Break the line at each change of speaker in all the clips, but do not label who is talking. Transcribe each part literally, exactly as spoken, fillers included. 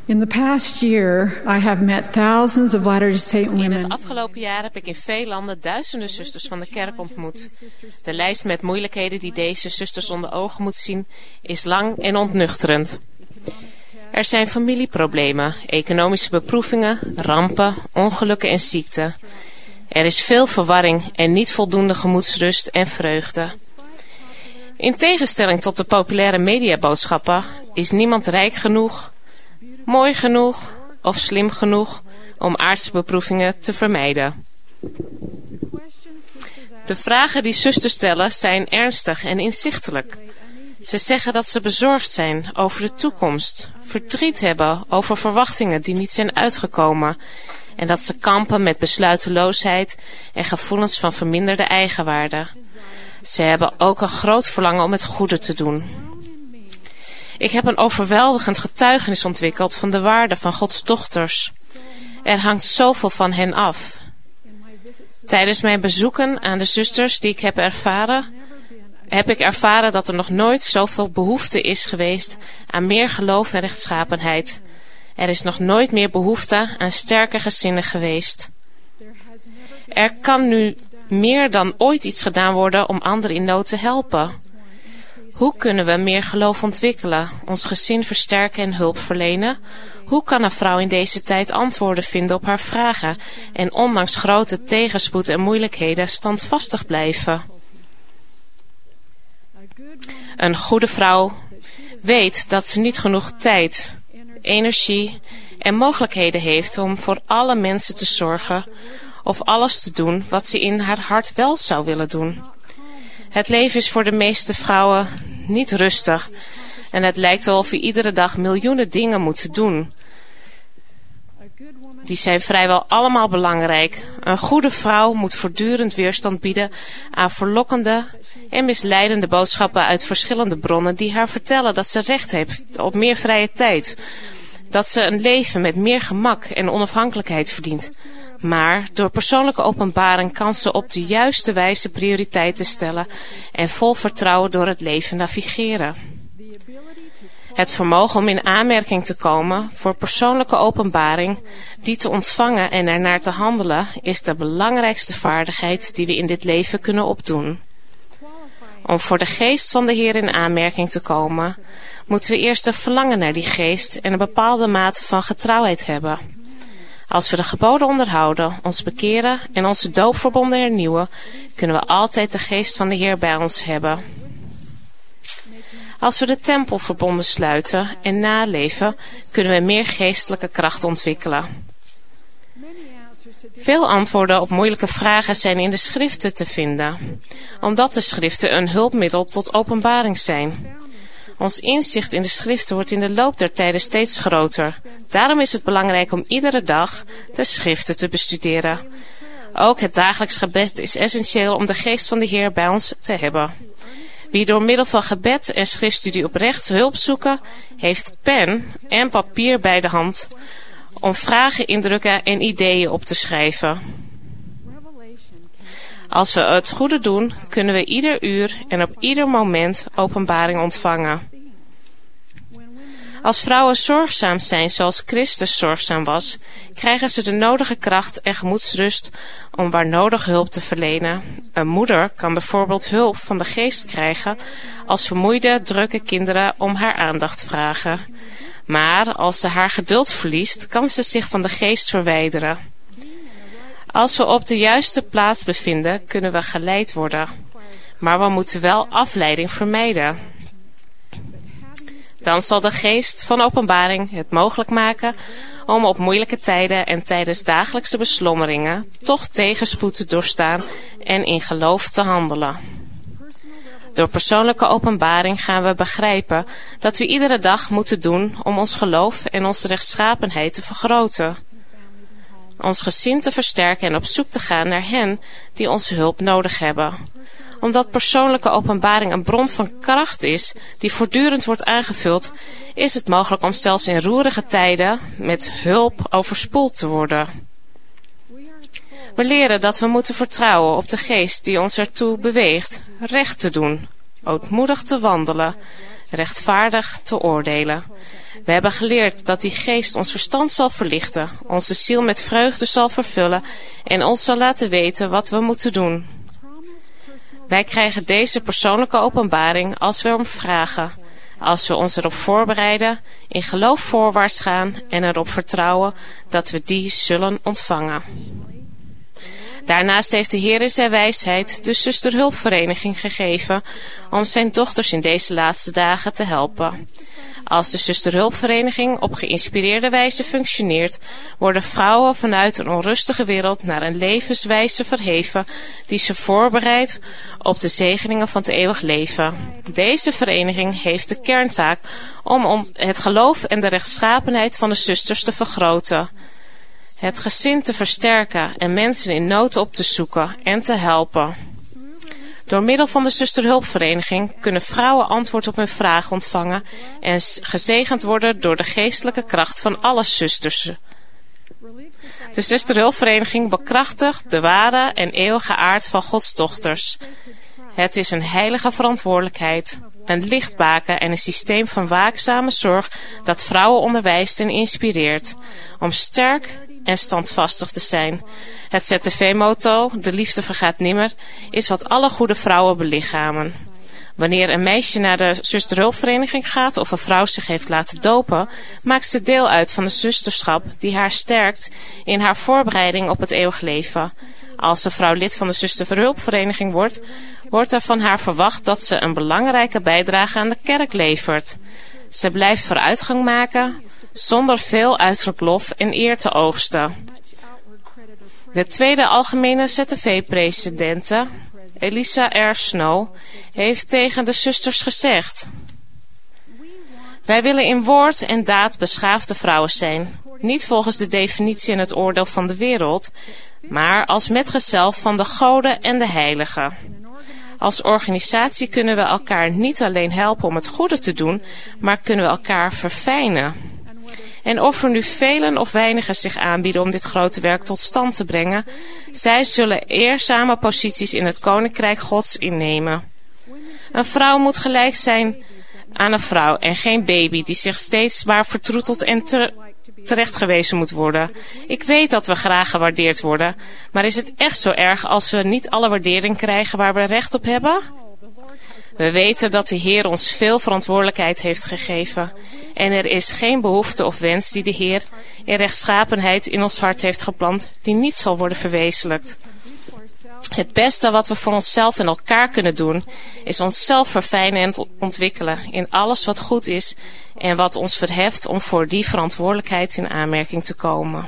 In the past year, I have met thousands of Latter-day Saint
In
women.
het afgelopen jaar heb ik in veel landen duizenden zusters van de kerk ontmoet. De lijst met moeilijkheden die deze zusters onder ogen moet zien is lang en ontnuchterend. Er zijn familieproblemen, economische beproevingen, rampen, ongelukken en ziekten. Er is veel verwarring en niet voldoende gemoedsrust en vreugde. In tegenstelling tot de populaire mediaboodschappen is niemand rijk genoeg, mooi genoeg of slim genoeg om aardse beproevingen te vermijden. De vragen die zusters stellen zijn ernstig en inzichtelijk. Ze zeggen dat ze bezorgd zijn over de toekomst, verdriet hebben over verwachtingen die niet zijn uitgekomen en dat ze kampen met besluiteloosheid en gevoelens van verminderde eigenwaarde. Ze hebben ook een groot verlangen om het goede te doen. Ik heb een overweldigend getuigenis ontwikkeld van de waarde van Gods dochters. Er hangt zoveel van hen af. Tijdens mijn bezoeken aan de zusters die ik heb ervaren, heb ik ervaren dat er nog nooit zoveel behoefte is geweest aan meer geloof en rechtschapenheid. Er is nog nooit meer behoefte aan sterke gezinnen geweest. Er kan nu meer dan ooit iets gedaan worden om anderen in nood te helpen. Hoe kunnen we meer geloof ontwikkelen, ons gezin versterken en hulp verlenen? Hoe kan een vrouw in deze tijd antwoorden vinden op haar vragen en ondanks grote tegenspoed en moeilijkheden standvastig blijven? Een goede vrouw weet dat ze niet genoeg tijd, energie en mogelijkheden heeft om voor alle mensen te zorgen of alles te doen wat ze in haar hart wel zou willen doen. Het leven is voor de meeste vrouwen niet rustig en het lijkt wel of we iedere dag miljoenen dingen moeten doen. Die zijn vrijwel allemaal belangrijk. Een goede vrouw moet voortdurend weerstand bieden aan verlokkende en misleidende boodschappen uit verschillende bronnen die haar vertellen dat ze recht heeft op meer vrije tijd. Dat ze een leven met meer gemak en onafhankelijkheid verdient. Maar door persoonlijke openbaring kan ze op de juiste wijze prioriteiten stellen en vol vertrouwen door het leven navigeren. Het vermogen om in aanmerking te komen voor persoonlijke openbaring, die te ontvangen en ernaar te handelen, is de belangrijkste vaardigheid die we in dit leven kunnen opdoen. Om voor de geest van de Heer in aanmerking te komen, moeten we eerst een verlangen naar die geest en een bepaalde mate van getrouwheid hebben. Als we de geboden onderhouden, ons bekeren en onze doopverbonden hernieuwen, kunnen we altijd de geest van de Heer bij ons hebben. Als we de tempelverbonden sluiten en naleven, kunnen we meer geestelijke kracht ontwikkelen. Veel antwoorden op moeilijke vragen zijn in de schriften te vinden, omdat de schriften een hulpmiddel tot openbaring zijn. Ons inzicht in de schriften wordt in de loop der tijden steeds groter. Daarom is het belangrijk om iedere dag de schriften te bestuderen. Ook het dagelijks gebed is essentieel om de geest van de Heer bij ons te hebben. Wie door middel van gebed en schriftstudie oprecht hulp zoeken, heeft pen en papier bij de hand om vragen, indrukken en ideeën op te schrijven. Als we het goede doen, kunnen we ieder uur en op ieder moment openbaring ontvangen. Als vrouwen zorgzaam zijn zoals Christus zorgzaam was, krijgen ze de nodige kracht en gemoedsrust om waar nodig hulp te verlenen. Een moeder kan bijvoorbeeld hulp van de geest krijgen als vermoeide, drukke kinderen om haar aandacht vragen. Maar als ze haar geduld verliest, kan ze zich van de geest verwijderen. Als we op de juiste plaats bevinden, kunnen we geleid worden. Maar we moeten wel afleiding vermijden. Dan zal de geest van openbaring het mogelijk maken om op moeilijke tijden en tijdens dagelijkse beslommeringen toch tegenspoed te doorstaan en in geloof te handelen. Door persoonlijke openbaring gaan we begrijpen dat we iedere dag moeten doen om ons geloof en onze rechtschapenheid te vergroten. Ons gezin te versterken en op zoek te gaan naar hen die onze hulp nodig hebben. Omdat persoonlijke openbaring een bron van kracht is die voortdurend wordt aangevuld, is het mogelijk om zelfs in roerige tijden met hulp overspoeld te worden. We leren dat we moeten vertrouwen op de geest die ons ertoe beweegt recht te doen, ootmoedig te wandelen, rechtvaardig te oordelen. We hebben geleerd dat die geest ons verstand zal verlichten, onze ziel met vreugde zal vervullen en ons zal laten weten wat we moeten doen. Wij krijgen deze persoonlijke openbaring als we erom vragen, als we ons erop voorbereiden, in geloof voorwaarts gaan en erop vertrouwen dat we die zullen ontvangen. Daarnaast heeft de Heer in zijn wijsheid de zusterhulpvereniging gegeven om zijn dochters in deze laatste dagen te helpen. Als de zusterhulpvereniging op geïnspireerde wijze functioneert, worden vrouwen vanuit een onrustige wereld naar een levenswijze verheven die ze voorbereidt op de zegeningen van het eeuwig leven. Deze vereniging heeft de kerntaak om het geloof en de rechtschapenheid van de zusters te vergroten, het gezin te versterken en mensen in nood op te zoeken en te helpen. Door middel van de zusterhulpvereniging kunnen vrouwen antwoord op hun vragen ontvangen en gezegend worden door de geestelijke kracht van alle zusters. De zusterhulpvereniging bekrachtigt de ware en eeuwige aard van Gods dochters. Het is een heilige verantwoordelijkheid, een lichtbaken en een systeem van waakzame zorg dat vrouwen onderwijst en inspireert om sterk en standvastig te zijn. Het Z T V-motto, de liefde vergaat nimmer, is wat alle goede vrouwen belichamen. Wanneer een meisje naar de zusterhulpvereniging gaat of een vrouw zich heeft laten dopen, maakt ze deel uit van de zusterschap die haar sterkt in haar voorbereiding op het eeuwig leven. Als een vrouw lid van de zusterhulpvereniging wordt, wordt er van haar verwacht dat ze een belangrijke bijdrage aan de kerk levert. Ze blijft vooruitgang maken zonder veel uiterlijk lof en eer te oogsten. De tweede algemene Z T V-presidente, Elisa R. Snow, heeft tegen de zusters gezegd: wij willen in woord en daad beschaafde vrouwen zijn, niet volgens de definitie en het oordeel van de wereld, maar als metgezel van de goden en de heiligen. Als organisatie kunnen we elkaar niet alleen helpen om het goede te doen, maar kunnen we elkaar verfijnen. En of er nu velen of weinigen zich aanbieden om dit grote werk tot stand te brengen, zij zullen eerzame posities in het Koninkrijk Gods innemen. Een vrouw moet gelijk zijn aan een vrouw en geen baby die zich steeds maar vertroeteld en te, terechtgewezen moet worden. Ik weet dat we graag gewaardeerd worden, maar is het echt zo erg als we niet alle waardering krijgen waar we recht op hebben? We weten dat de Heer ons veel verantwoordelijkheid heeft gegeven en er is geen behoefte of wens die de Heer in rechtschapenheid in ons hart heeft geplant die niet zal worden verwezenlijkt. Het beste wat we voor onszelf en elkaar kunnen doen is onszelf verfijnen en ontwikkelen in alles wat goed is en wat ons verheft om voor die verantwoordelijkheid in aanmerking te komen.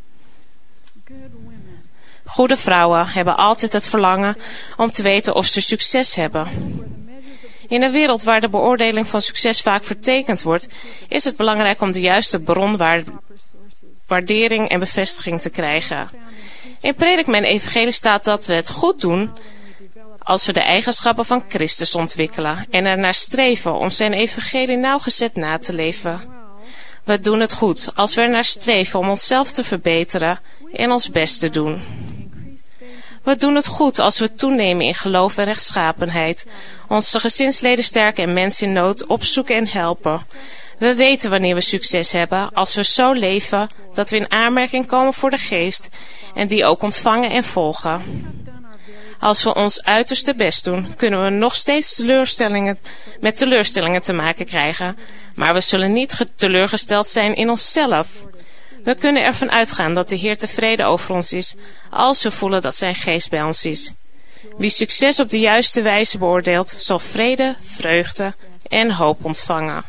Goede vrouwen hebben altijd het verlangen om te weten of ze succes hebben. In een wereld waar de beoordeling van succes vaak vertekend wordt, is het belangrijk om de juiste bronwaardering en bevestiging te krijgen. In Predik mijn evangelie staat dat we het goed doen als we de eigenschappen van Christus ontwikkelen en ernaar streven om zijn evangelie nauwgezet na te leven. We doen het goed als we ernaar streven om onszelf te verbeteren en ons best te doen. We doen het goed als we toenemen in geloof en rechtschapenheid, onze gezinsleden sterken en mensen in nood opzoeken en helpen. We weten wanneer we succes hebben als we zo leven dat we in aanmerking komen voor de geest en die ook ontvangen en volgen. Als we ons uiterste best doen, kunnen we nog steeds teleurstellingen, met teleurstellingen te maken krijgen, maar we zullen niet teleurgesteld zijn in onszelf. We kunnen ervan uitgaan dat de Heer tevreden over ons is als we voelen dat zijn geest bij ons is. Wie succes op de juiste wijze beoordeelt, zal vrede, vreugde en hoop ontvangen.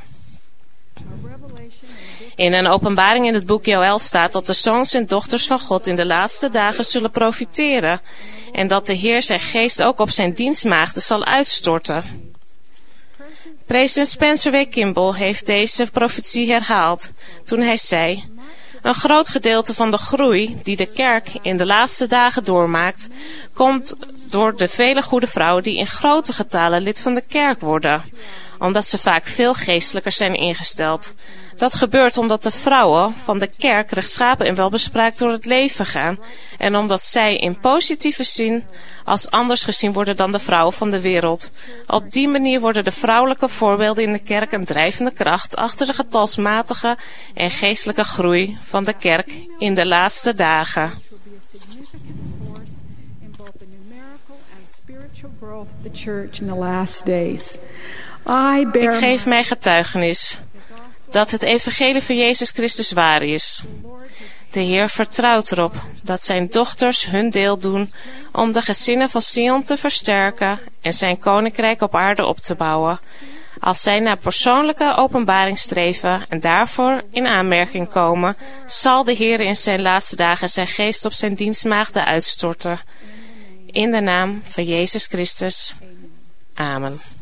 In een openbaring in het boek Joël staat dat de zoons en dochters van God in de laatste dagen zullen profiteren en dat de Heer zijn geest ook op zijn dienstmaagden zal uitstorten. President Spencer W. Kimball heeft deze profetie herhaald toen hij zei: een groot gedeelte van de groei die de kerk in de laatste dagen doormaakt, komt door de vele goede vrouwen die in grote getalen lid van de kerk worden, omdat ze vaak veel geestelijker zijn ingesteld. Dat gebeurt omdat de vrouwen van de kerk rechtschapen en welbespraakt door het leven gaan en omdat zij in positieve zin als anders gezien worden dan de vrouwen van de wereld. Op die manier worden de vrouwelijke voorbeelden in de kerk een drijvende kracht achter de getalsmatige en geestelijke groei van de kerk in de laatste dagen. Ik geef mij getuigenis dat het evangelie van Jezus Christus waar is. De Heer vertrouwt erop dat zijn dochters hun deel doen om de gezinnen van Sion te versterken en zijn koninkrijk op aarde op te bouwen. Als zij naar persoonlijke openbaring streven en daarvoor in aanmerking komen, zal de Heer in zijn laatste dagen zijn geest op zijn dienstmaagden uitstorten. In de naam van Jezus Christus. Amen.